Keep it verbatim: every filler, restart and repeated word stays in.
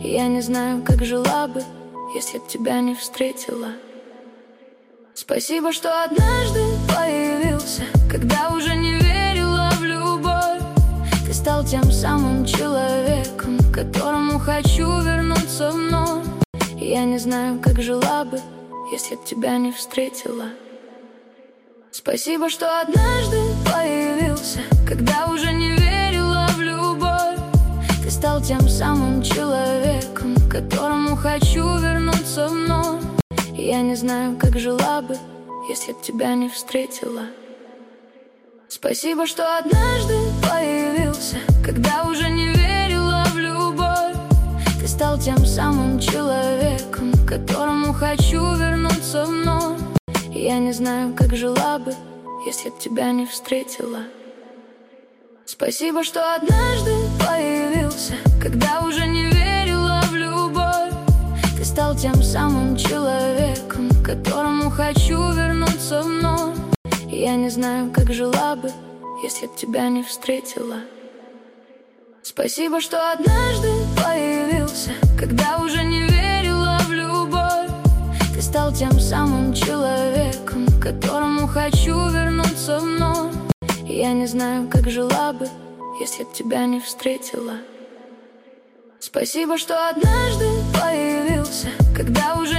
Я не знаю, как жила бы, если б тебя не встретила. Спасибо, что однажды появился, когда уже не верила в любовь. Ты стал тем самым человеком, к которому хочу вернуться вновь. Я не знаю, как жила бы, если б тебя не встретила. Спасибо, что однажды появился, когда уже не верила в любовь. Ты стал тем самым человеком, к которому хочу вернуться вновь. Я не знаю, как жила бы, если б тебя не встретила. Спасибо, что однажды появился, когда уже не верила в любовь. Ты стал тем самым человеком, к которому хочу вернуться вновь. Я не знаю, как жила бы, если б тебя не встретила. Спасибо, что однажды появился, когда уже не верила в любовь. Ты стал тем самым человеком, к которому хочу вернуться вновь. Я не знаю, как жила бы, если б тебя не встретила. Спасибо, что однажды появился, когда уже не верила в любовь. Ты стал тем самым человеком, к которому хочу вернуться вновь. Я не знаю, как жила бы, если б тебя не встретила. Спасибо, что однажды появился, когда уже